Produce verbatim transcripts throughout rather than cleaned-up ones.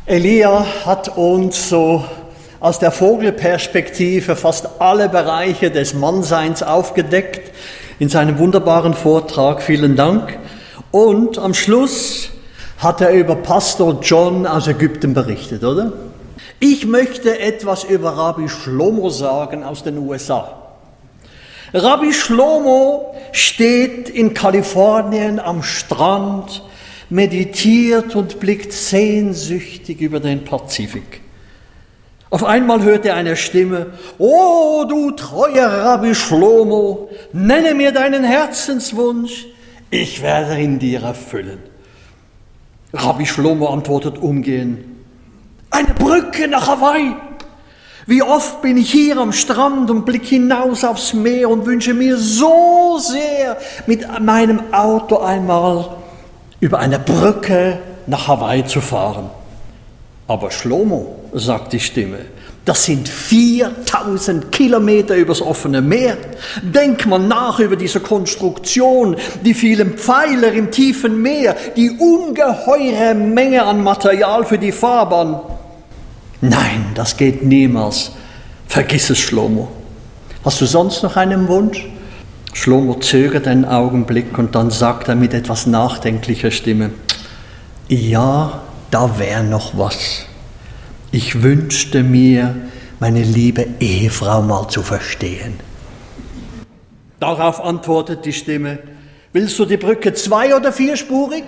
Elia hat uns so aus der Vogelperspektive fast alle Bereiche des Mannseins aufgedeckt in seinem wunderbaren Vortrag. Vielen Dank. Und am Schluss hat er über Pastor John aus Ägypten berichtet, oder? Ich möchte etwas über Rabbi Shlomo sagen aus den U S A. Rabbi Shlomo steht in Kalifornien am Strand, meditiert und blickt sehnsüchtig über den Pazifik. Auf einmal hört er eine Stimme: »Oh, du treuer Rabbi Shlomo, nenne mir deinen Herzenswunsch, ich werde ihn dir erfüllen.« Rabbi Shlomo antwortet umgehend: »Eine Brücke nach Hawaii. Wie oft bin ich hier am Strand und blicke hinaus aufs Meer und wünsche mir so sehr, mit meinem Auto einmal über eine Brücke nach Hawaii zu fahren.« »Aber Shlomo«, sagt die Stimme, »das sind viertausend Kilometer übers offene Meer. Denk mal nach über diese Konstruktion, die vielen Pfeiler im tiefen Meer, die ungeheure Menge an Material für die Fahrbahn.« »Nein, das geht niemals. Vergiss es, Shlomo. Hast du sonst noch einen Wunsch?« Shlomo zögert einen Augenblick und dann sagt er mit etwas nachdenklicher Stimme: »Ja, da wäre noch was. Ich wünschte mir, meine liebe Ehefrau mal zu verstehen.« Darauf antwortet die Stimme: »Willst du die Brücke zwei- oder vierspurig?«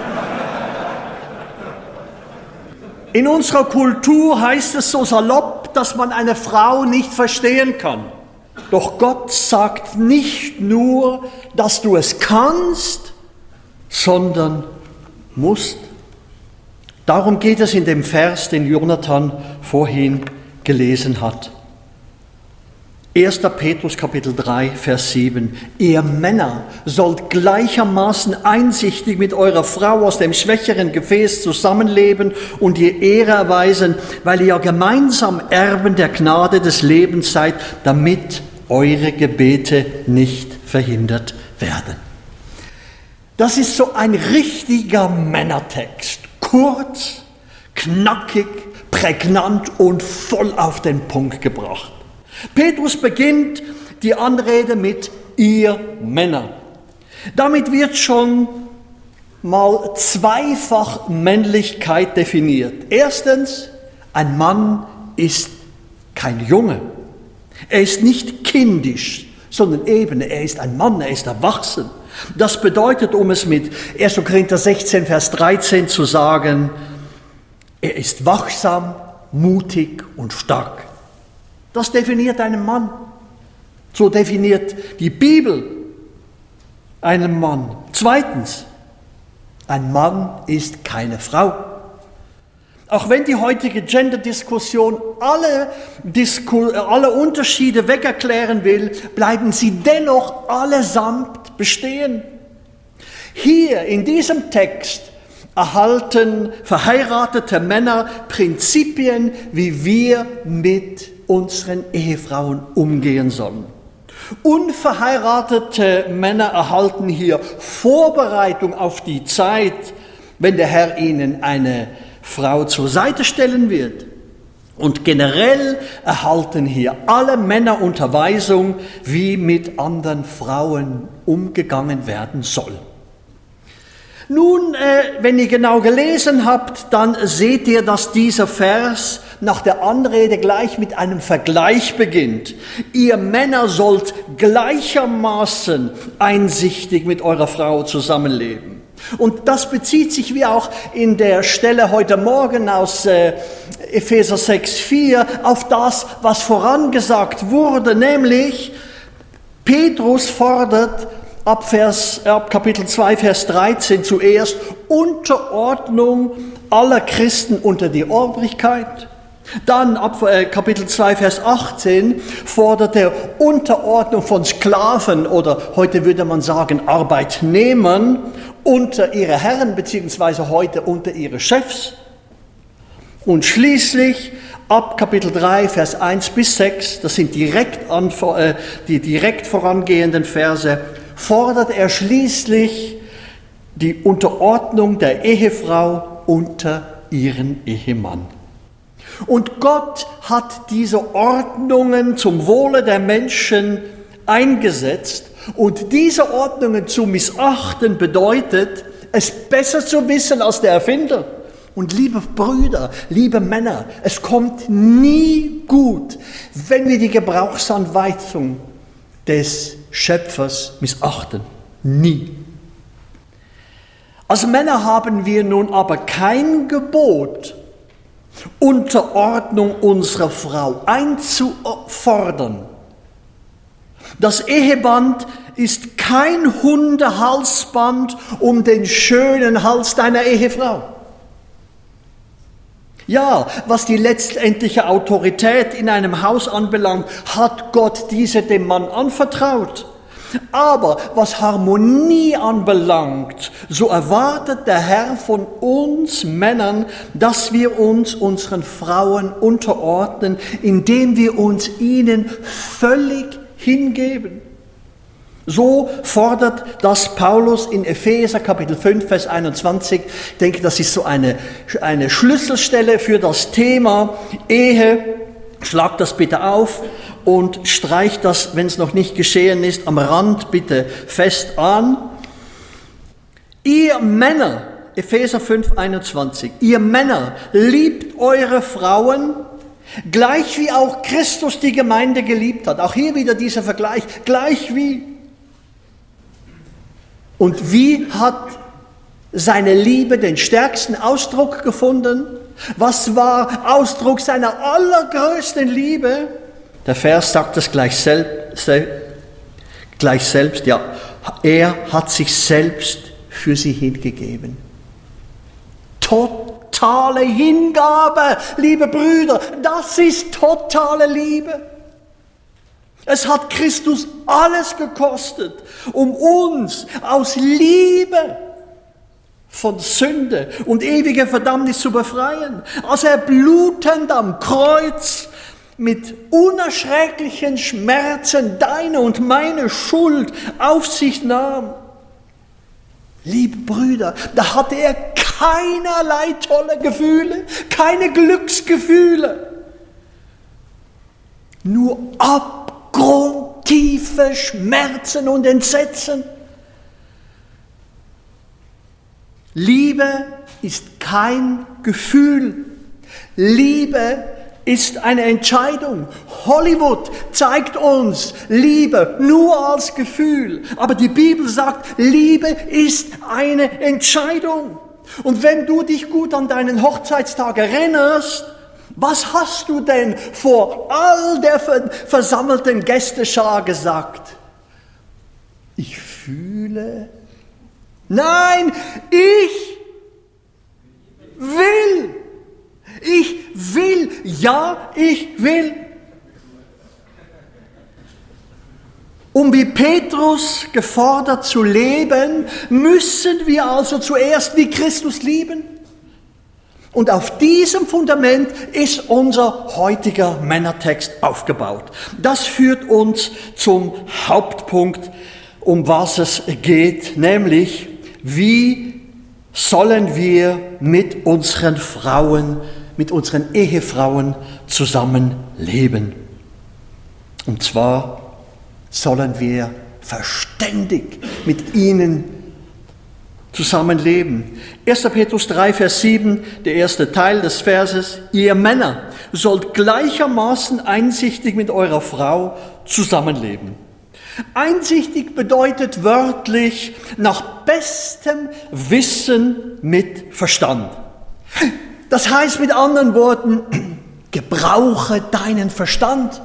In unserer Kultur heißt es so salopp, dass man eine Frau nicht verstehen kann. Doch Gott sagt nicht nur, dass du es kannst, sondern musst. Darum geht es in dem Vers, den Jonathan vorhin gelesen hat. erster Petrus Kapitel drei, Vers sieben. »Ihr Männer sollt gleichermaßen einsichtig mit eurer Frau aus dem schwächeren Gefäß zusammenleben und ihr Ehre erweisen, weil ihr gemeinsam Erben der Gnade des Lebens seid, damit eure Gebete nicht verhindert werden.« Das ist so ein richtiger Männertext. Kurz, knackig, prägnant und voll auf den Punkt gebracht. Petrus beginnt die Anrede mit »ihr Männer«. Damit wird schon mal zweifach Männlichkeit definiert. Erstens, ein Mann ist kein Junge. Er ist nicht kindisch, sondern eben, er ist ein Mann, er ist erwachsen. Das bedeutet, um es mit erster Korinther sechzehn, Vers dreizehn zu sagen, er ist wachsam, mutig und stark. Das definiert einen Mann. So definiert die Bibel einen Mann. Zweitens, ein Mann ist keine Frau. Auch wenn die heutige Gender-Diskussion alle, Disku- alle Unterschiede wegerklären will, bleiben sie dennoch allesamt bestehen. Hier in diesem Text erhalten verheiratete Männer Prinzipien, wie wir mit unseren Ehefrauen umgehen sollen. Unverheiratete Männer erhalten hier Vorbereitung auf die Zeit, wenn der Herr ihnen eine Frau zur Seite stellen wird. Und generell erhalten hier alle Männer Unterweisung, wie mit anderen Frauen umgegangen werden soll. Nun, äh, wenn ihr genau gelesen habt, dann seht ihr, dass dieser Vers nach der Anrede gleich mit einem Vergleich beginnt. Ihr Männer sollt gleichermaßen einsichtig mit eurer Frau zusammenleben. Und das bezieht sich, wie auch in der Stelle heute Morgen aus äh, Epheser sechs, vier, auf das, was vorangesagt wurde, nämlich Petrus fordert ab, Vers, ab Kapitel zwei, Vers dreizehn zuerst Unterordnung aller Christen unter die Obrigkeit. Dann ab äh, Kapitel zwei, Vers achtzehn fordert er Unterordnung von Sklaven oder heute würde man sagen Arbeitnehmern unter ihre Herren beziehungsweise heute unter ihre Chefs. Und schließlich ab Kapitel drei, Vers eins bis sechs, das sind direkt an, äh, die direkt vorangehenden Verse, fordert er schließlich die Unterordnung der Ehefrau unter ihren Ehemann. Und Gott hat diese Ordnungen zum Wohle der Menschen eingesetzt. Und diese Ordnungen zu missachten bedeutet, es besser zu wissen als der Erfinder. Und liebe Brüder, liebe Männer, es kommt nie gut, wenn wir die Gebrauchsanweisung des Schöpfers missachten. Nie. Als Männer haben wir nun aber kein Gebot, Unterordnung unserer Frau einzufordern. Das Eheband ist kein Hundehalsband um den schönen Hals deiner Ehefrau. Ja, was die letztendliche Autorität in einem Haus anbelangt, hat Gott diese dem Mann anvertraut. Aber was Harmonie anbelangt, so erwartet der Herr von uns Männern, dass wir uns unseren Frauen unterordnen, indem wir uns ihnen völlig hingeben. So fordert das Paulus in Epheser Kapitel fünf, Vers einundzwanzig. Ich denke, das ist so eine, eine Schlüsselstelle für das Thema Ehe. Schlagt das bitte auf und streicht das, wenn es noch nicht geschehen ist, am Rand bitte fest an. Ihr Männer, Epheser fünf, einundzwanzig, ihr Männer, liebt eure Frauen, gleich wie auch Christus die Gemeinde geliebt hat. Auch hier wieder dieser Vergleich, gleich wie. Und wie hat seine Liebe den stärksten Ausdruck gefunden? Was war Ausdruck seiner allergrößten Liebe? Der Vers sagt es gleich selbst, gleich selbst, ja. Er hat sich selbst für sie hingegeben. Totale Hingabe, liebe Brüder, das ist totale Liebe. Es hat Christus alles gekostet, um uns aus Liebe von Sünde und ewiger Verdammnis zu befreien. Als er blutend am Kreuz mit unerschrecklichen Schmerzen deine und meine Schuld auf sich nahm. Liebe Brüder, da hatte er keinerlei tolle Gefühle, keine Glücksgefühle, nur abgrundtiefe Schmerzen und Entsetzen. Liebe ist kein Gefühl. Liebe ist eine Entscheidung. Hollywood zeigt uns Liebe nur als Gefühl. Aber die Bibel sagt, Liebe ist eine Entscheidung. Und wenn du dich gut an deinen Hochzeitstag erinnerst, was hast du denn vor all der versammelten Gästeschar gesagt? Ich fühle... Nein, ich will. Ich will. Ja, ich will. Um wie Petrus gefordert zu leben, müssen wir also zuerst wie Christus lieben. Und auf diesem Fundament ist unser heutiger Männertext aufgebaut. Das führt uns zum Hauptpunkt, um was es geht, nämlich wie sollen wir mit unseren Frauen, mit unseren Ehefrauen zusammenleben? Und zwar sollen wir verständig mit ihnen zusammenleben. erster Petrus drei, Vers sieben, der erste Teil des Verses. Ihr Männer sollt gleichermaßen einsichtig mit eurer Frau zusammenleben. Einsichtig bedeutet wörtlich nach bestem Wissen mit Verstand. Das heißt mit anderen Worten, gebrauche deinen Verstand.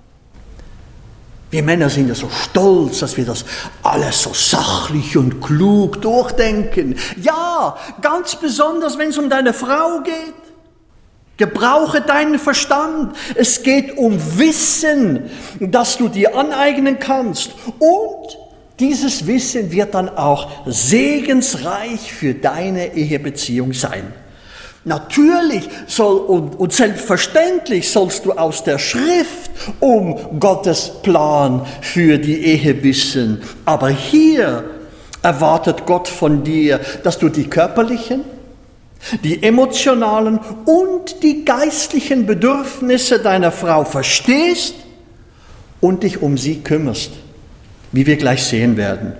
Wir Männer sind ja so stolz, dass wir das alles so sachlich und klug durchdenken. Ja, ganz besonders, wenn es um deine Frau geht. Gebrauche deinen Verstand. Es geht um Wissen, das du dir aneignen kannst. Und dieses Wissen wird dann auch segensreich für deine Ehebeziehung sein. Natürlich soll und, und selbstverständlich sollst du aus der Schrift um Gottes Plan für die Ehe wissen. Aber hier erwartet Gott von dir, dass du die körperlichen, die emotionalen und die geistlichen Bedürfnisse deiner Frau verstehst und dich um sie kümmerst, wie wir gleich sehen werden.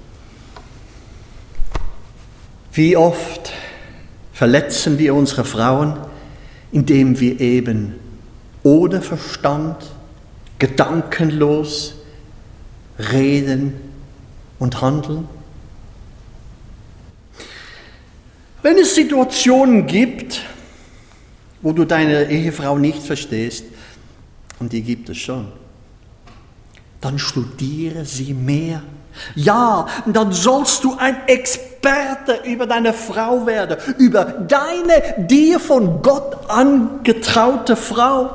Wie oft verletzen wir unsere Frauen, indem wir eben ohne Verstand, gedankenlos reden und handeln? Wenn es Situationen gibt, wo du deine Ehefrau nicht verstehst, und die gibt es schon, dann studiere sie mehr. Ja, dann sollst du ein Experte über deine Frau werden, über deine, dir von Gott angetraute Frau.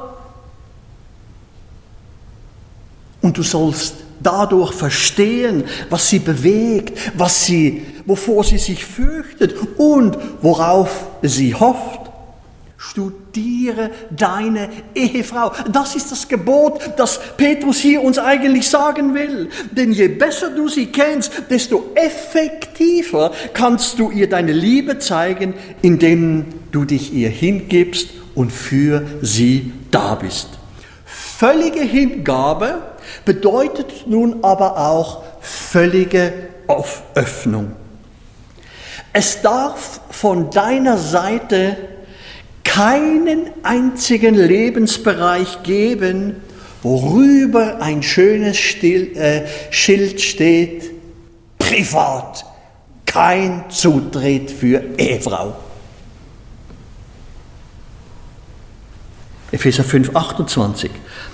Und du sollst dadurch verstehen, was sie bewegt, was sie, wovor sie sich fürchtet und worauf sie hofft. Studiere deine Ehefrau. Das ist das Gebot, das Petrus hier uns eigentlich sagen will. Denn je besser du sie kennst, desto effektiver kannst du ihr deine Liebe zeigen, indem du dich ihr hingibst und für sie da bist. Völlige Hingabe bedeutet nun aber auch völlige Öffnung. Es darf von deiner Seite keinen einzigen Lebensbereich geben, worüber ein schönes Stil, äh, Schild steht, privat, kein Zutritt für Ehefrau. Epheser fünf, achtundzwanzig.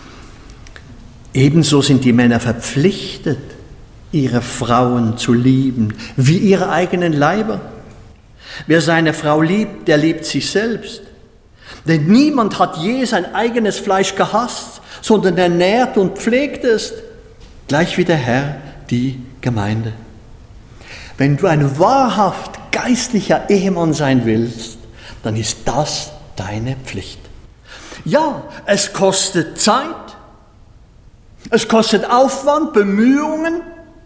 Ebenso sind die Männer verpflichtet, ihre Frauen zu lieben, wie ihre eigenen Leiber. Wer seine Frau liebt, der liebt sich selbst. Denn niemand hat je sein eigenes Fleisch gehasst, sondern ernährt und pflegt es, gleich wie der Herr die Gemeinde. Wenn du ein wahrhaft geistlicher Ehemann sein willst, dann ist das deine Pflicht. Ja, es kostet Zeit, es kostet Aufwand, Bemühungen,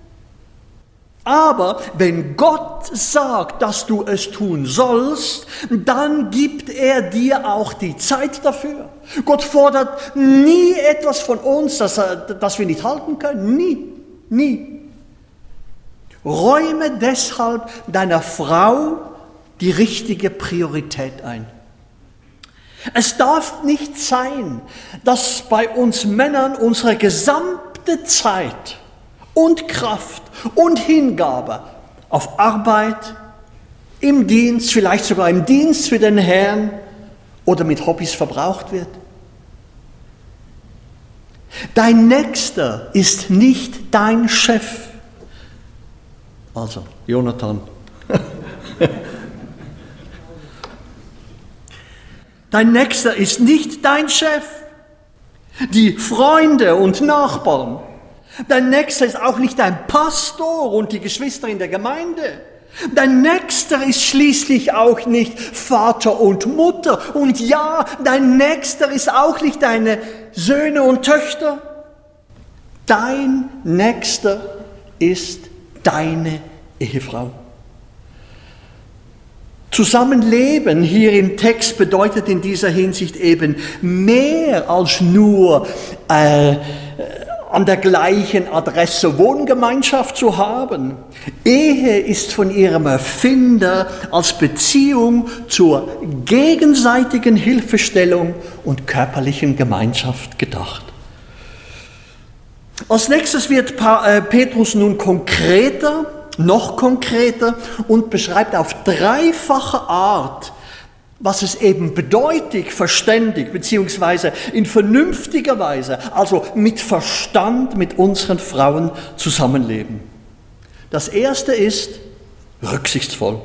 aber wenn Gott sagt, dass du es tun sollst, dann gibt er dir auch die Zeit dafür. Gott fordert nie etwas von uns, das, das wir nicht halten können. Nie, nie. Räume deshalb deiner Frau die richtige Priorität ein. Es darf nicht sein, dass bei uns Männern unsere gesamte Zeit und Kraft und Hingabe auf Arbeit, im Dienst, vielleicht sogar im Dienst für den Herrn oder mit Hobbys verbraucht wird. Dein Nächster ist nicht dein Chef. Also, Jonathan. Dein Nächster ist nicht dein Chef. Die Freunde und Nachbarn. Dein Nächster ist auch nicht dein Pastor und die Geschwister in der Gemeinde. Dein Nächster ist schließlich auch nicht Vater und Mutter. Und ja, dein Nächster ist auch nicht deine Söhne und Töchter. Dein Nächster ist deine Ehefrau. Zusammenleben hier im Text bedeutet in dieser Hinsicht eben mehr als nur äh, an der gleichen Adresse Wohngemeinschaft zu haben. Ehe ist von ihrem Erfinder als Beziehung zur gegenseitigen Hilfestellung und körperlichen Gemeinschaft gedacht. Als nächstes wird Petrus nun konkreter, noch konkreter und beschreibt auf dreifache Art, was es eben bedeutet, verständig beziehungsweise in vernünftiger Weise, also mit Verstand mit unseren Frauen zusammenleben. Das erste ist rücksichtsvoll.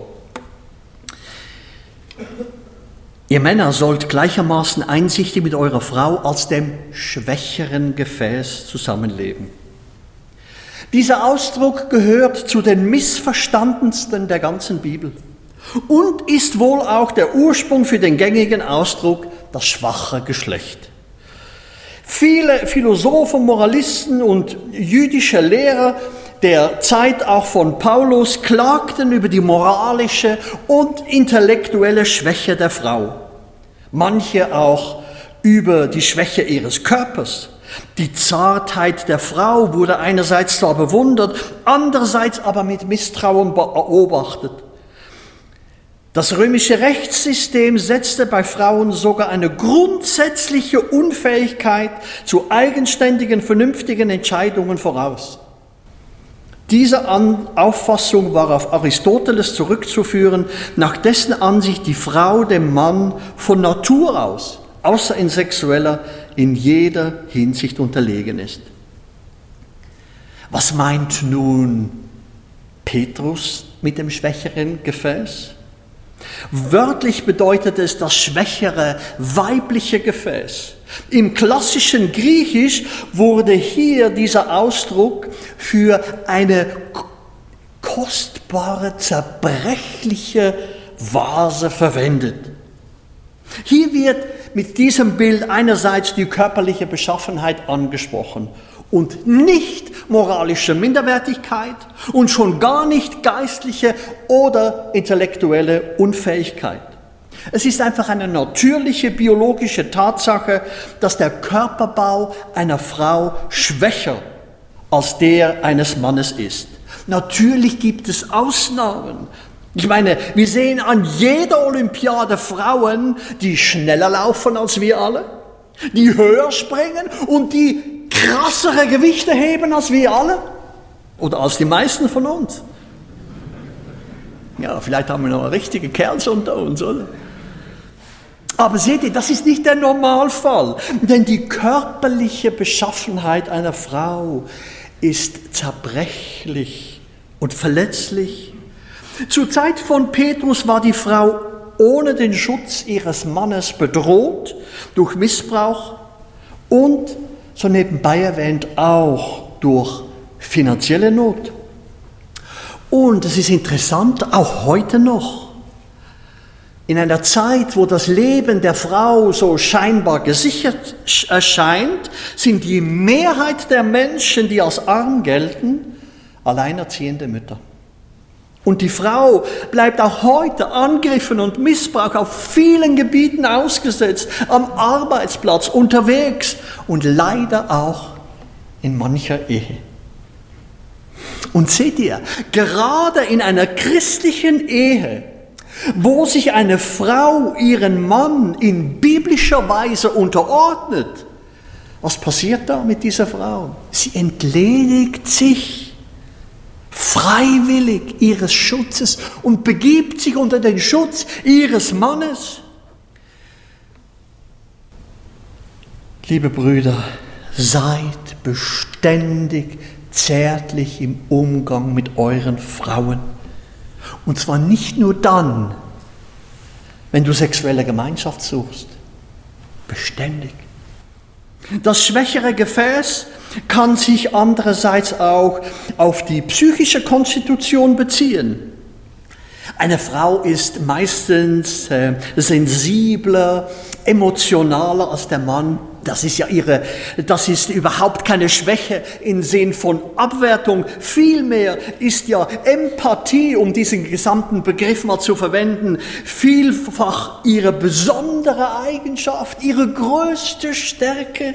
Ihr Männer sollt gleichermaßen einsichtig mit eurer Frau als dem schwächeren Gefäß zusammenleben. Dieser Ausdruck gehört zu den missverstandensten der ganzen Bibel und ist wohl auch der Ursprung für den gängigen Ausdruck das schwache Geschlecht. Viele Philosophen, Moralisten und jüdische Lehrer der Zeit auch von Paulus klagten über die moralische und intellektuelle Schwäche der Frau. Manche auch über die Schwäche ihres Körpers. Die Zartheit der Frau wurde einerseits zwar bewundert, andererseits aber mit Misstrauen beobachtet. Das römische Rechtssystem setzte bei Frauen sogar eine grundsätzliche Unfähigkeit zu eigenständigen, vernünftigen Entscheidungen voraus. Diese Auffassung war auf Aristoteles zurückzuführen, nach dessen Ansicht die Frau dem Mann von Natur aus, außer in sexueller, in jeder Hinsicht unterlegen ist. Was meint nun Petrus mit dem schwächeren Gefäß? Wörtlich bedeutet es das schwächere weibliche Gefäß. Im klassischen Griechisch wurde hier dieser Ausdruck für eine kostbare, zerbrechliche Vase verwendet. Hier wird mit diesem Bild einerseits die körperliche Beschaffenheit angesprochen und nicht moralische Minderwertigkeit und schon gar nicht geistliche oder intellektuelle Unfähigkeit. Es ist einfach eine natürliche biologische Tatsache, dass der Körperbau einer Frau schwächer als der eines Mannes ist. Natürlich gibt es Ausnahmen. Ich meine, wir sehen an jeder Olympiade Frauen, die schneller laufen als wir alle, die höher springen und die krassere Gewichte heben als wir alle oder als die meisten von uns. Ja, vielleicht haben wir noch richtige Kerls unter uns, oder? Aber seht ihr, das ist nicht der Normalfall, denn die körperliche Beschaffenheit einer Frau ist zerbrechlich und verletzlich. Zur Zeit von Petrus war die Frau ohne den Schutz ihres Mannes bedroht durch Missbrauch und, so nebenbei erwähnt, auch durch finanzielle Not. Und es ist interessant, auch heute noch, in einer Zeit, wo das Leben der Frau so scheinbar gesichert erscheint, sind die Mehrheit der Menschen, die als arm gelten, alleinerziehende Mütter. Und die Frau bleibt auch heute Angriffen und Missbrauch auf vielen Gebieten ausgesetzt, am Arbeitsplatz, unterwegs und leider auch in mancher Ehe. Und seht ihr, gerade in einer christlichen Ehe, wo sich eine Frau ihren Mann in biblischer Weise unterordnet, was passiert da mit dieser Frau? Sie entledigt sich freiwillig ihres Schutzes und begibt sich unter den Schutz ihres Mannes. Liebe Brüder, seid beständig zärtlich im Umgang mit euren Frauen. Und zwar nicht nur dann, wenn du sexuelle Gemeinschaft suchst, beständig. Das schwächere Gefäß kann sich andererseits auch auf die psychische Konstitution beziehen. Eine Frau ist meistens äh, sensibler, emotionaler als der Mann. Das ist ja ihre, das ist überhaupt keine Schwäche im Sinn von Abwertung. Vielmehr ist ja Empathie, um diesen gesamten Begriff mal zu verwenden, vielfach ihre besondere Eigenschaft, ihre größte Stärke.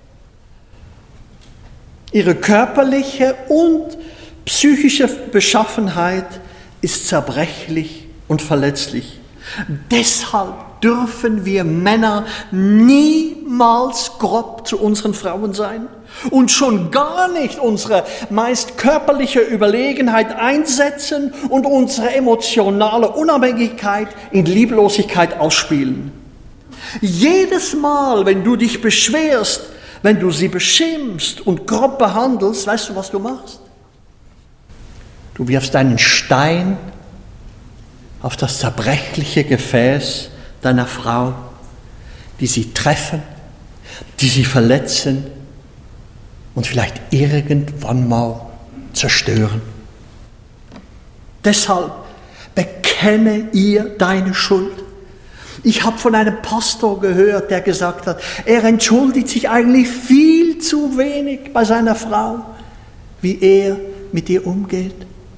Ihre körperliche und psychische Beschaffenheit ist zerbrechlich und verletzlich. Deshalb dürfen wir Männer niemals grob zu unseren Frauen sein und schon gar nicht unsere meist körperliche Überlegenheit einsetzen und unsere emotionale Unabhängigkeit in Lieblosigkeit ausspielen. Jedes Mal, wenn du dich beschwerst, wenn du sie beschimpfst und grob behandelst, weißt du, was du machst? Du wirfst einen Stein auf das zerbrechliche Gefäß deiner Frau, die sie treffen, die sie verletzen und vielleicht irgendwann mal zerstören. Deshalb bekenne ihr deine Schuld. Ich habe von einem Pastor gehört, der gesagt hat, er entschuldigt sich eigentlich viel zu wenig bei seiner Frau, wie er mit dir umgeht?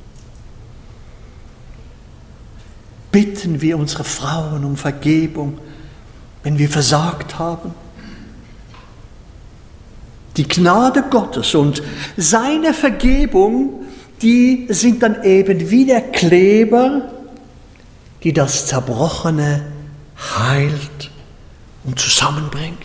Bitten wir unsere Frauen um Vergebung, wenn wir versagt haben? Die Gnade Gottes und seine Vergebung, die sind dann eben wie der Kleber, die das Zerbrochene heilt und zusammenbringt.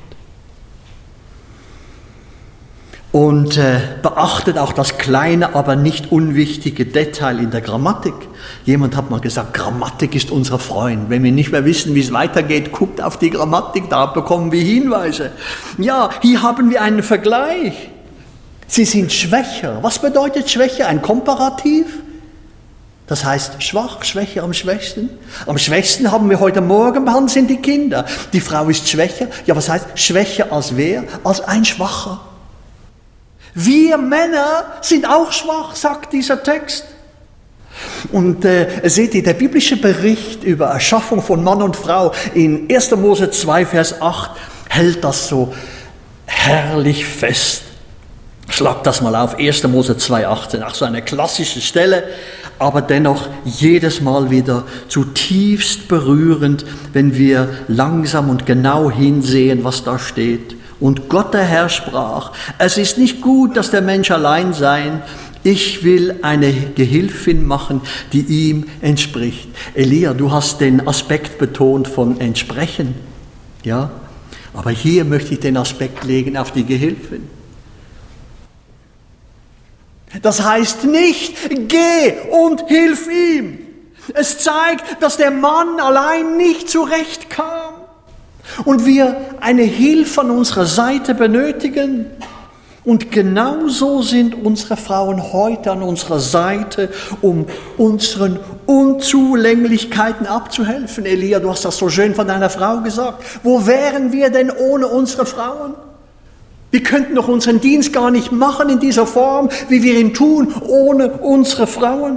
Und äh, beachtet auch das kleine, aber nicht unwichtige Detail in der Grammatik. Jemand hat mal gesagt, Grammatik ist unser Freund. Wenn wir nicht mehr wissen, wie es weitergeht, guckt auf die Grammatik, da bekommen wir Hinweise. Ja, hier haben wir einen Vergleich. Sie sind schwächer. Was bedeutet schwächer? Ein Komparativ? Das heißt schwach, schwächer am schwächsten. Am schwächsten haben wir heute Morgen behandelt, sind die Kinder. Die Frau ist schwächer. Ja, was heißt schwächer als wer? Als ein Schwacher. Wir Männer sind auch schwach, sagt dieser Text. Und äh, seht ihr, der biblische Bericht über Erschaffung von Mann und Frau in erster Mose zwei, Vers acht hält das so herrlich fest. Schlag das mal auf, erster Mose zwei, achtzehn, auch so eine klassische Stelle, aber dennoch jedes Mal wieder zutiefst berührend, wenn wir langsam und genau hinsehen, was da steht. Und Gott der Herr sprach, es ist nicht gut, dass der Mensch allein sei. Ich will eine Gehilfin machen, die ihm entspricht. Elia, du hast den Aspekt betont von entsprechen. Ja, aber hier möchte ich den Aspekt legen auf die Gehilfin. Das heißt nicht, geh und hilf ihm. Es zeigt, dass der Mann allein nicht zurechtkam. Und wir eine Hilfe an unserer Seite benötigen. Und genauso sind unsere Frauen heute an unserer Seite, um unseren Unzulänglichkeiten abzuhelfen. Elia, du hast das so schön von deiner Frau gesagt. Wo wären wir denn ohne unsere Frauen? Wir könnten doch unseren Dienst gar nicht machen in dieser Form, wie wir ihn tun, ohne unsere Frauen.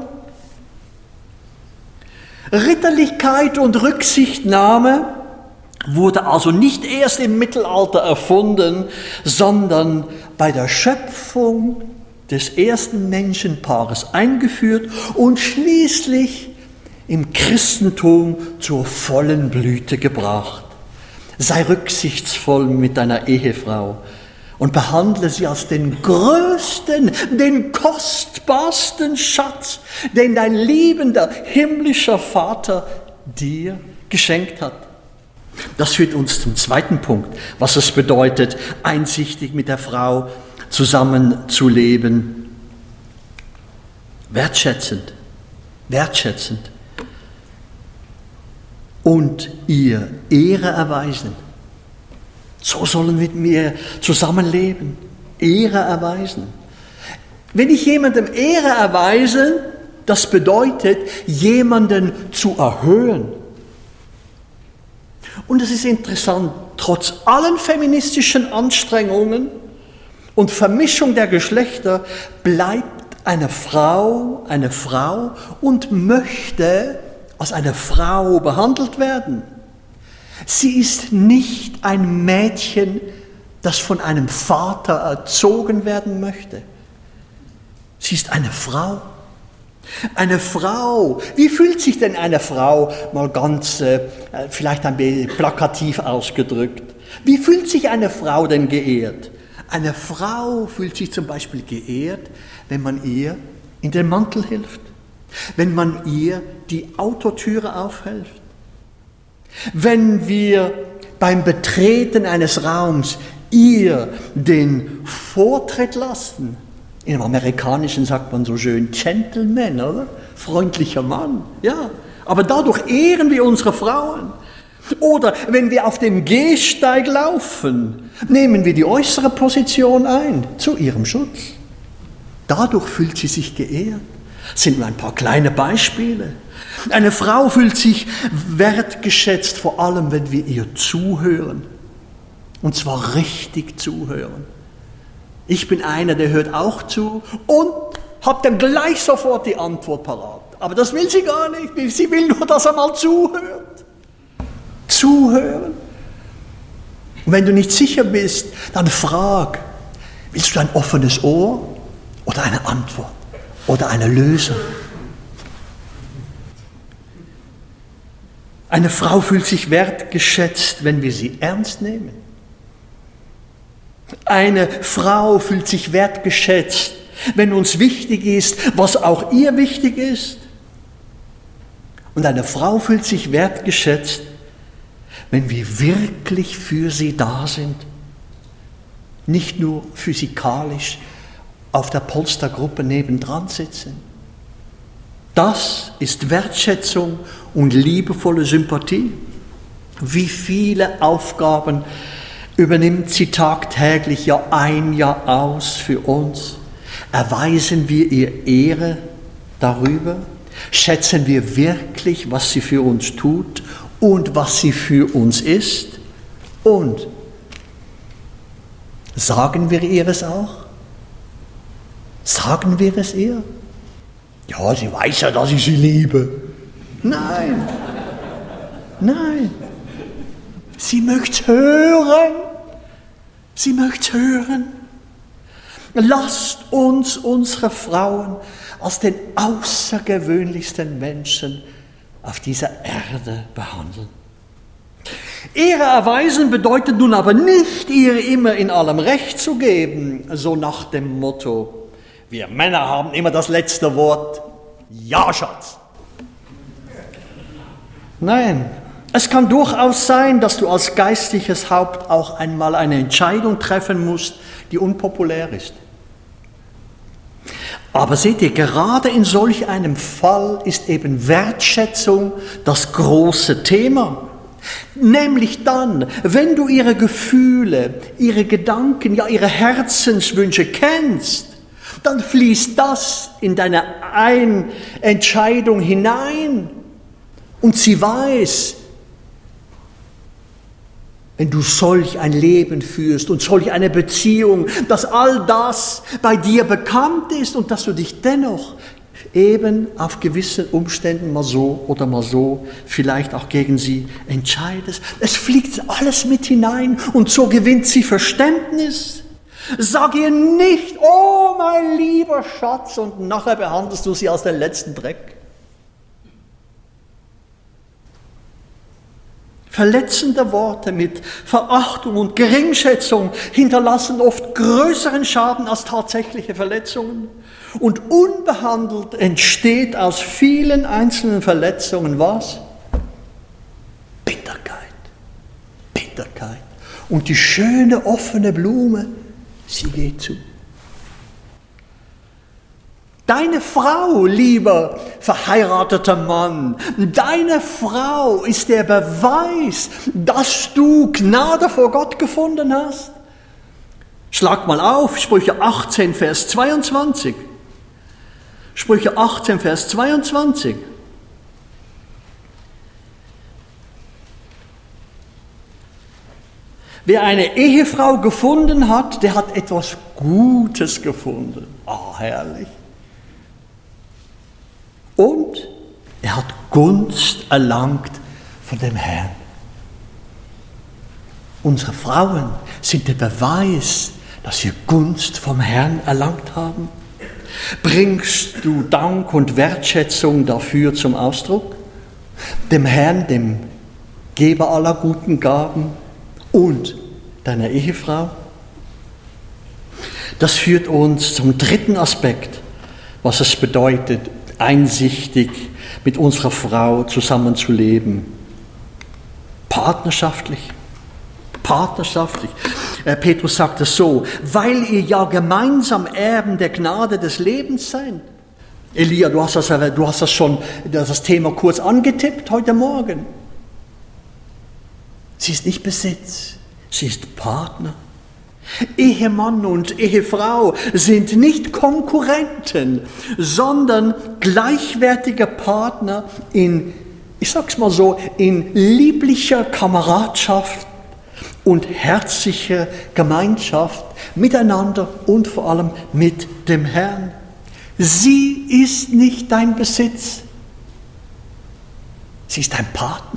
Ritterlichkeit und Rücksichtnahme wurde also nicht erst im Mittelalter erfunden, sondern bei der Schöpfung des ersten Menschenpaares eingeführt und schließlich im Christentum zur vollen Blüte gebracht. Sei rücksichtsvoll mit deiner Ehefrau und behandle sie als den größten, den kostbarsten Schatz, den dein liebender himmlischer Vater dir geschenkt hat. Das führt uns zum zweiten Punkt, was es bedeutet, einsichtig mit der Frau zusammenzuleben. Wertschätzend, wertschätzend und ihr Ehre erweisen. So sollen wir mit mir zusammenleben, Ehre erweisen. Wenn ich jemandem Ehre erweise, das bedeutet, jemanden zu erhöhen. Und es ist interessant, trotz allen feministischen Anstrengungen und Vermischung der Geschlechter bleibt eine Frau eine Frau und möchte als eine Frau behandelt werden. Sie ist nicht ein Mädchen, das von einem Vater erzogen werden möchte. Sie ist eine Frau. Eine Frau, wie fühlt sich denn eine Frau, mal ganz, äh, vielleicht ein bisschen plakativ ausgedrückt, wie fühlt sich eine Frau denn geehrt? Eine Frau fühlt sich zum Beispiel geehrt, wenn man ihr in den Mantel hilft, wenn man ihr die Autotüre aufhilft, wenn wir beim Betreten eines Raums ihr den Vortritt lassen. Im Amerikanischen sagt man so schön Gentleman, oder? Freundlicher Mann, ja. Aber dadurch ehren wir unsere Frauen. Oder wenn wir auf dem Gehsteig laufen, nehmen wir die äußere Position ein, zu ihrem Schutz. Dadurch fühlt sie sich geehrt. Das sind nur ein paar kleine Beispiele. Eine Frau fühlt sich wertgeschätzt, vor allem wenn wir ihr zuhören. Und zwar richtig zuhören. Ich bin einer, der hört auch zu und hat dann gleich sofort die Antwort parat. Aber das will sie gar nicht. Sie will nur, dass er mal zuhört. Zuhören. Und wenn du nicht sicher bist, dann frag, willst du ein offenes Ohr oder eine Antwort? oder eine Lösung. Eine Frau fühlt sich wertgeschätzt, wenn wir sie ernst nehmen. Eine Frau fühlt sich wertgeschätzt, wenn uns wichtig ist, was auch ihr wichtig ist. Und eine Frau fühlt sich wertgeschätzt, wenn wir wirklich für sie da sind. Nicht nur physikalisch auf der Polstergruppe nebendran sitzen. Das ist Wertschätzung und liebevolle Sympathie. Wie viele Aufgaben übernimmt sie tagtäglich, Jahr ein, Jahr aus für uns? Erweisen wir ihr Ehre darüber? Schätzen wir wirklich, was sie für uns tut und was sie für uns ist? Und sagen wir ihr es auch? Sagen wir es ihr? Ja, sie weiß ja, dass ich sie liebe. Nein, nein. Sie möchte hören. Sie möchte hören. Lasst uns unsere Frauen als den außergewöhnlichsten Menschen auf dieser Erde behandeln. Ehre erweisen bedeutet nun aber nicht, ihr immer in allem Recht zu geben, so nach dem Motto, wir Männer haben immer das letzte Wort. Ja, Schatz. Nein, es kann durchaus sein, dass du als geistliches Haupt auch einmal eine Entscheidung treffen musst, die unpopulär ist. Aber seht ihr, gerade in solch einem Fall ist eben Wertschätzung das große Thema. Nämlich dann, wenn du ihre Gefühle, ihre Gedanken, ja ihre Herzenswünsche kennst, dann fließt das in deine Ein- Entscheidung hinein. Und sie weiß, wenn du solch ein Leben führst und solch eine Beziehung, dass all das bei dir bekannt ist und dass du dich dennoch eben auf gewissen Umständen mal so oder mal so vielleicht auch gegen sie entscheidest. Es fliegt alles mit hinein und so gewinnt sie Verständnis. Sag ihr nicht, oh mein lieber Schatz, und nachher behandelst du sie als den letzten Dreck. Verletzende Worte mit Verachtung und Geringschätzung hinterlassen oft größeren Schaden als tatsächliche Verletzungen. Und unbehandelt entsteht aus vielen einzelnen Verletzungen was? Bitterkeit. Bitterkeit. Und die schöne offene Blume, sie geht zu. Deine Frau, lieber verheirateter Mann, deine Frau ist der Beweis, dass du Gnade vor Gott gefunden hast. Schlag mal auf, Sprüche achtzehn, Vers zweiundzwanzig. Sprüche achtzehn, Vers zweiundzwanzig. Wer eine Ehefrau gefunden hat, der hat etwas Gutes gefunden. Ah, herrlich. Und er hat Gunst erlangt von dem Herrn. Unsere Frauen sind der Beweis, dass wir Gunst vom Herrn erlangt haben. Bringst du Dank und Wertschätzung dafür zum Ausdruck? Dem Herrn, dem Geber aller guten Gaben und deiner Ehefrau? Das führt uns zum dritten Aspekt, was es bedeutet, einsichtig mit unserer Frau zusammenzuleben. Partnerschaftlich. Partnerschaftlich. Äh, Petrus sagt es so, weil ihr ja gemeinsam Erben der Gnade des Lebens seid. Elia, du hast das, du hast das schon, das Thema kurz angetippt heute Morgen. Sie ist nicht Besitz, sie ist Partner. Ehemann und Ehefrau sind nicht Konkurrenten, sondern gleichwertige Partner in, ich sag's mal so, in lieblicher Kameradschaft und herzlicher Gemeinschaft miteinander und vor allem mit dem Herrn. Sie ist nicht dein Besitz, sie ist dein Partner.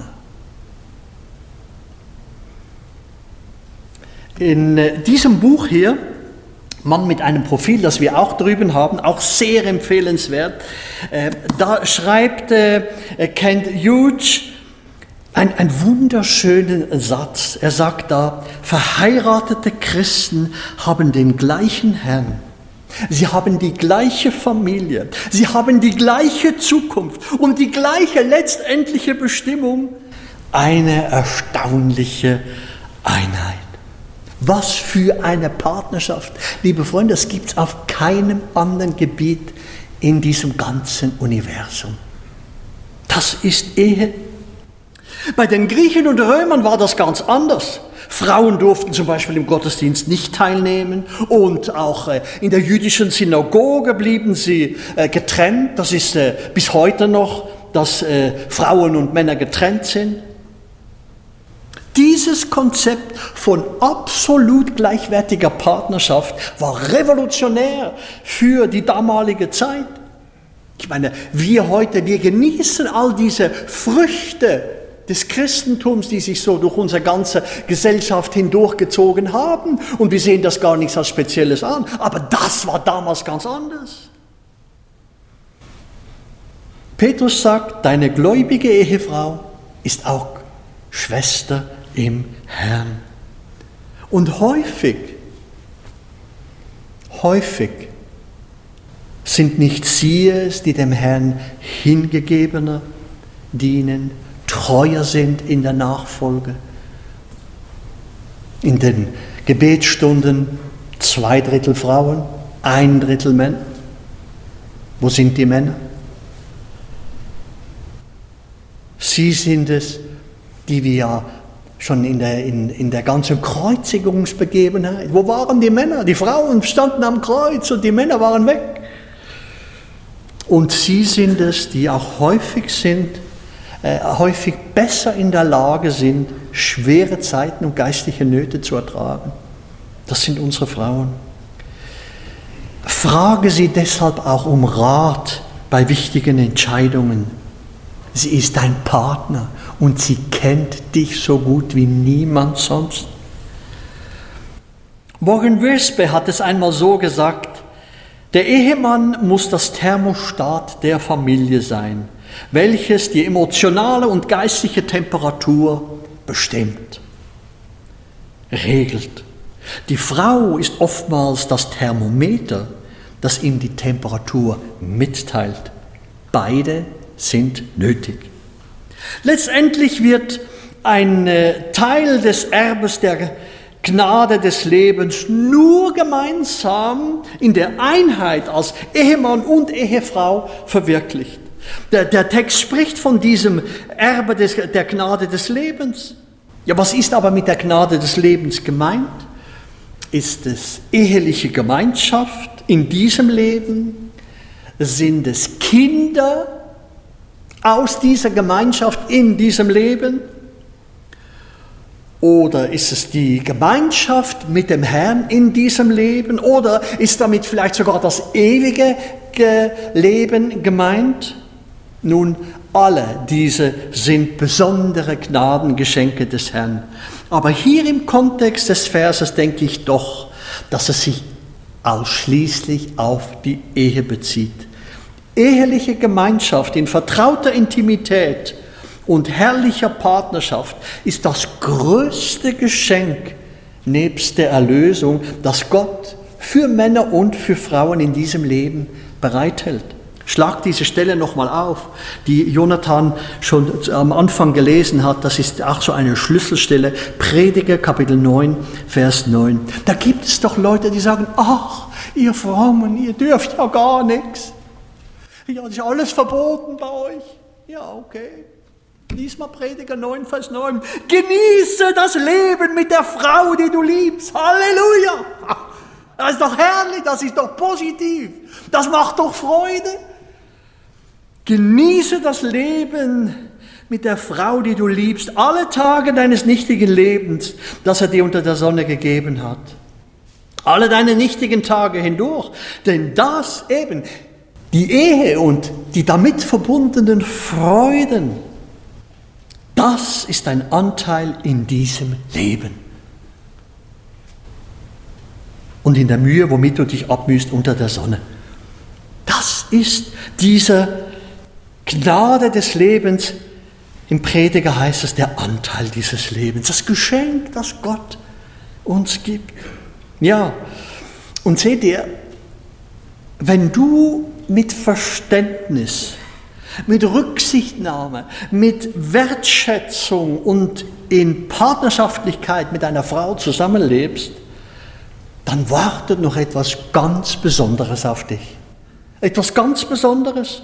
In diesem Buch hier, Mann mit einem Profil, das wir auch drüben haben, auch sehr empfehlenswert. Äh, da schreibt äh, Kent Hughes ein, einen wunderschönen Satz. Er sagt da, verheiratete Christen haben den gleichen Herrn. Sie haben die gleiche Familie. Sie haben die gleiche Zukunft und die gleiche letztendliche Bestimmung. Eine erstaunliche Einheit. Was für eine Partnerschaft. Liebe Freunde, das gibt es auf keinem anderen Gebiet in diesem ganzen Universum. Das ist Ehe. Bei den Griechen und Römern war das ganz anders. Frauen durften zum Beispiel im Gottesdienst nicht teilnehmen und auch in der jüdischen Synagoge blieben sie getrennt. Das ist bis heute noch, dass Frauen und Männer getrennt sind. Dieses Konzept von absolut gleichwertiger Partnerschaft war revolutionär für die damalige Zeit. Ich meine, wir heute, wir genießen all diese Früchte des Christentums, die sich so durch unsere ganze Gesellschaft hindurchgezogen haben. Und wir sehen das gar nichts als Spezielles an. Aber das war damals ganz anders. Petrus sagt, deine gläubige Ehefrau ist auch Schwester im Herrn. Und häufig, häufig sind nicht sie es, die dem Herrn hingegebener dienen, treuer sind in der Nachfolge. In den Gebetsstunden zwei Drittel Frauen, ein Drittel Männer. Wo sind die Männer? Sie sind es, die wir ja schon in der, in, in der ganzen Kreuzigungsbegebenheit, wo waren die Männer? Die Frauen standen am Kreuz und die Männer waren weg. Und sie sind es, die auch häufig sind, äh, häufig besser in der Lage sind, schwere Zeiten und geistliche Nöte zu ertragen. Das sind unsere Frauen. Frage sie deshalb auch um Rat bei wichtigen Entscheidungen. Sie ist dein Partner und sie kennt dich so gut wie niemand sonst. Warren Wiersbe hat es einmal so gesagt, der Ehemann muss das Thermostat der Familie sein, welches die emotionale und geistliche Temperatur bestimmt, regelt. Die Frau ist oftmals das Thermometer, das ihm die Temperatur mitteilt. Beide sind nötig. Letztendlich wird ein Teil des Erbes der Gnade des Lebens nur gemeinsam in der Einheit als Ehemann und Ehefrau verwirklicht. Der, der Text spricht von diesem Erbe des, der Gnade des Lebens. Ja, was ist aber mit der Gnade des Lebens gemeint? Ist es eheliche Gemeinschaft in diesem Leben? Sind es Kinder aus dieser Gemeinschaft in diesem Leben? Oder ist es die Gemeinschaft mit dem Herrn in diesem Leben? Oder ist damit vielleicht sogar das ewige Leben gemeint? Nun, alle diese sind besondere Gnadengeschenke des Herrn. Aber hier im Kontext des Verses denke ich doch, dass es sich ausschließlich auf die Ehe bezieht. Eheliche Gemeinschaft in vertrauter Intimität und herrlicher Partnerschaft ist das größte Geschenk nebst der Erlösung, das Gott für Männer und für Frauen in diesem Leben bereithält. Schlag diese Stelle nochmal auf, die Jonathan schon am Anfang gelesen hat. Das ist auch so eine Schlüsselstelle. Prediger, Kapitel neun, Vers neun. Da gibt es doch Leute, die sagen, ach, ihr Frommen, ihr dürft ja gar nichts. Ja, das ist alles verboten bei euch. Ja, okay. Lies mal Prediger neun, Vers neun. Genieße das Leben mit der Frau, die du liebst. Halleluja. Das ist doch herrlich, das ist doch positiv. Das macht doch Freude. Genieße das Leben mit der Frau, die du liebst, alle Tage deines nichtigen Lebens, das er dir unter der Sonne gegeben hat. Alle deine nichtigen Tage hindurch. Denn das eben, die Ehe und die damit verbundenen Freuden, das ist ein Anteil in diesem Leben. und in der Mühe, womit du dich abmühst unter der Sonne. Das ist diese Gnade des Lebens. Im Prediger heißt es der Anteil dieses Lebens, das Geschenk, das Gott uns gibt. Ja, und seht ihr, wenn du mit Verständnis, mit Rücksichtnahme, mit Wertschätzung und in Partnerschaftlichkeit mit einer Frau zusammenlebst, dann wartet noch etwas ganz Besonderes auf dich. Etwas ganz Besonderes.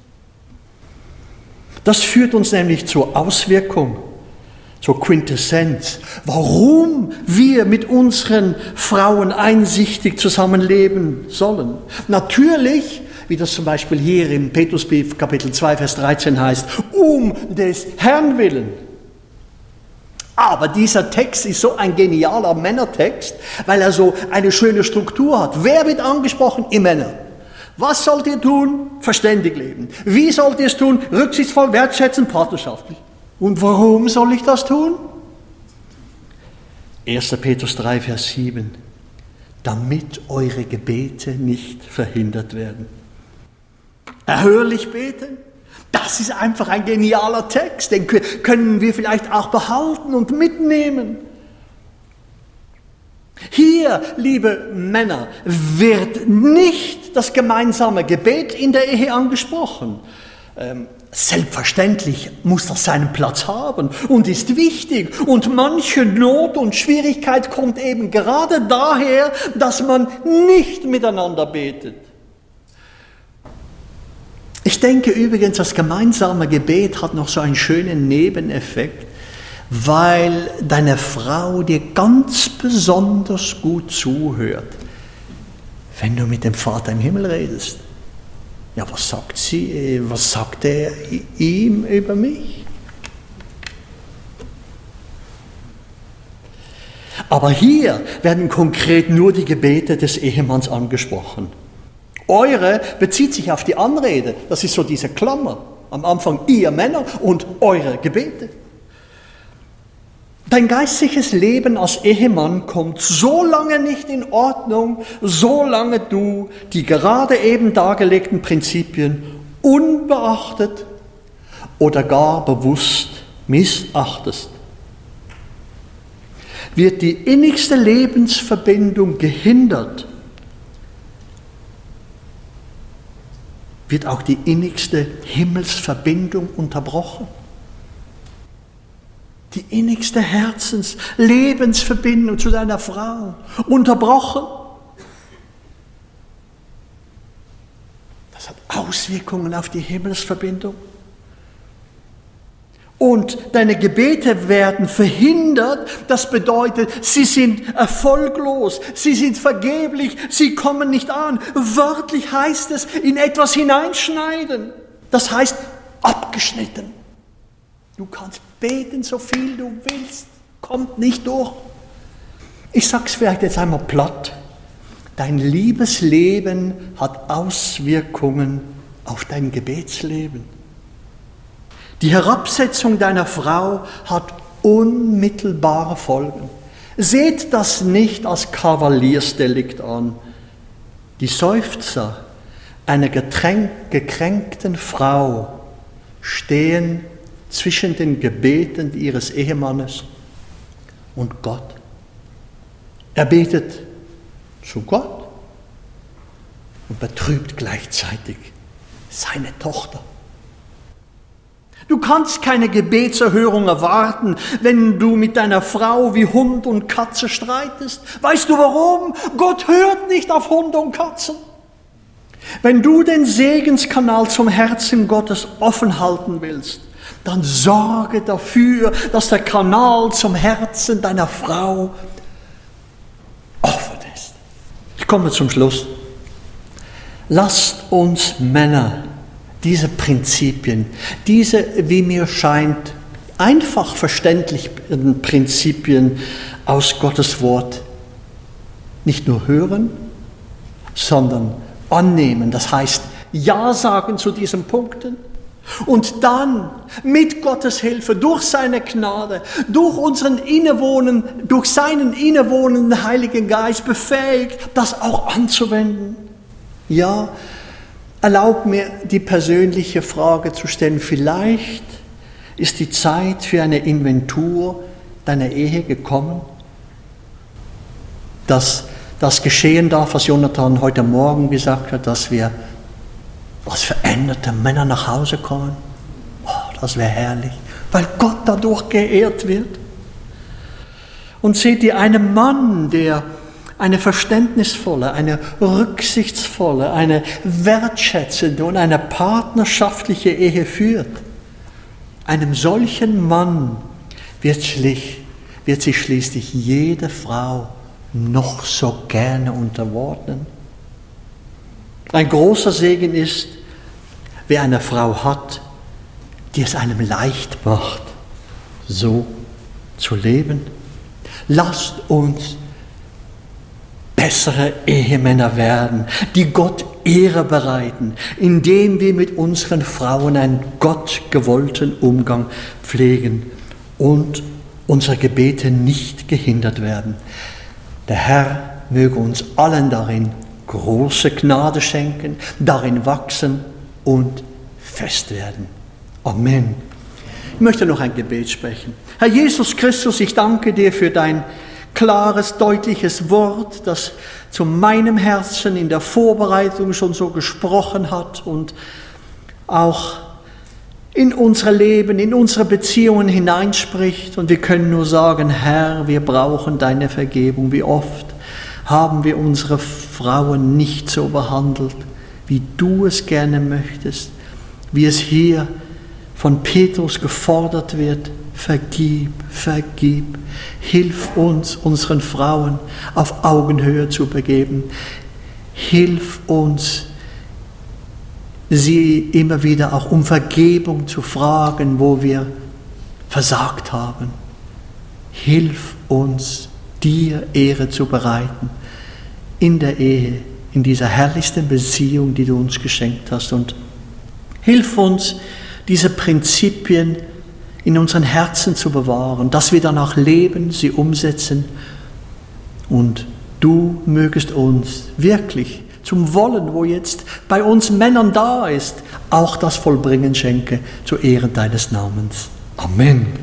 Das führt uns nämlich zur Auswirkung, zur Quintessenz, warum wir mit unseren Frauen einsichtig zusammenleben sollen. Natürlich, wie das zum Beispiel hier im Petrusbrief Kapitel zwei, Vers dreizehn heißt, um des Herrn willen. Aber dieser Text ist so ein genialer Männertext, weil er so eine schöne Struktur hat. Wer wird angesprochen? Ihr Männer. Was sollt ihr tun? Verständig leben. Wie sollt ihr es tun? Rücksichtsvoll, wertschätzend, partnerschaftlich. Und warum soll ich das tun? erster Petrus drei, Vers sieben. Damit eure Gebete nicht verhindert werden. Erhörlich beten. Das ist einfach ein genialer Text. Den können wir vielleicht auch behalten und mitnehmen. Hier, liebe Männer, wird nicht das gemeinsame Gebet in der Ehe angesprochen. Ähm, selbstverständlich muss das seinen Platz haben und ist wichtig. Und manche Not und Schwierigkeit kommt eben gerade daher, dass man nicht miteinander betet. Ich denke übrigens, das gemeinsame Gebet hat noch so einen schönen Nebeneffekt, weil deine Frau dir ganz besonders gut zuhört, wenn du mit dem Vater im Himmel redest. Ja, was sagt sie, was sagt er ihm über mich? Aber hier werden konkret nur die Gebete des Ehemanns angesprochen. Eure bezieht sich auf die Anrede, das ist so diese Klammer. Am Anfang ihr Männer und eure Gebete. Dein geistliches Leben als Ehemann kommt so lange nicht in Ordnung, solange du die gerade eben dargelegten Prinzipien unbeachtet oder gar bewusst missachtest. Wird die innigste Lebensverbindung gehindert, wird auch die innigste Himmelsverbindung unterbrochen. Die innigste Herzens-, Lebensverbindung zu deiner Frau unterbrochen. Das hat Auswirkungen auf die Himmelsverbindung. Und deine Gebete werden verhindert, das bedeutet, sie sind erfolglos, sie sind vergeblich, sie kommen nicht an. Wörtlich heißt es, in etwas hineinschneiden. Das heißt, abgeschnitten. Du kannst beten, so viel du willst, kommt nicht durch. Ich sage es vielleicht jetzt einmal platt. Dein Liebesleben hat Auswirkungen auf dein Gebetsleben. Die Herabsetzung deiner Frau hat unmittelbare Folgen. Seht das nicht als Kavaliersdelikt an. Die Seufzer einer getränk, gekränkten Frau stehen zwischen den Gebeten ihres Ehemannes und Gott. Er betet zu Gott und betrübt gleichzeitig seine Tochter. Du kannst keine Gebetserhörung erwarten, wenn du mit deiner Frau wie Hund und Katze streitest. Weißt du warum? Gott hört nicht auf Hunde und Katzen. Wenn du den Segenskanal zum Herzen Gottes offen halten willst, dann sorge dafür, dass der Kanal zum Herzen deiner Frau offen ist. Ich komme zum Schluss. Lasst uns Männer diese Prinzipien, diese, wie mir scheint, einfach verständlichen Prinzipien aus Gottes Wort nicht nur hören, sondern annehmen. Das heißt, Ja sagen zu diesen Punkten Und dann mit Gottes Hilfe, durch seine Gnade, durch unseren Innewohnen, durch seinen innewohnenden Heiligen Geist befähigt, das auch anzuwenden. Ja, erlaub mir die persönliche Frage zu stellen, vielleicht ist die Zeit für eine Inventur deiner Ehe gekommen, dass das geschehen darf, was Jonathan heute Morgen gesagt hat, dass wir als veränderte Männer nach Hause kommen. Oh, das wäre herrlich, weil Gott dadurch geehrt wird. Und seht ihr, einen Mann, der eine verständnisvolle, eine rücksichtsvolle, eine wertschätzende und eine partnerschaftliche Ehe führt, einem solchen Mann wird, schlich, wird sich schließlich jede Frau noch so gerne unterordnen. Ein großer Segen ist, wer eine Frau hat, die es einem leicht macht, so zu leben. Lasst uns bessere Ehemänner werden, die Gott Ehre bereiten, indem wir mit unseren Frauen einen gottgewollten Umgang pflegen und unsere Gebete nicht gehindert werden. Der Herr möge uns allen darin große Gnade schenken, darin wachsen und fest werden. Amen. Ich möchte noch ein Gebet sprechen. Herr Jesus Christus, ich danke dir für dein klares, deutliches Wort, das zu meinem Herzen in der Vorbereitung schon so gesprochen hat und auch in unser Leben, in unsere Beziehungen hineinspricht. Und wir können nur sagen, Herr, wir brauchen deine Vergebung. Wie oft haben wir unsere Frauen nicht so behandelt, wie du es gerne möchtest, wie es hier von Petrus gefordert wird. Vergib, vergib. Hilf uns, unseren Frauen auf Augenhöhe zu begeben. Hilf uns, sie immer wieder auch um Vergebung zu fragen, wo wir versagt haben. Hilf uns, dir Ehre zu bereiten in der Ehe, in dieser herrlichsten Beziehung, die du uns geschenkt hast. Und hilf uns, diese Prinzipien in unseren Herzen zu bewahren, dass wir danach leben, sie umsetzen und du mögest uns wirklich zum Wollen, wo jetzt bei uns Männern da ist, auch das Vollbringen schenke, zur Ehre deines Namens. Amen.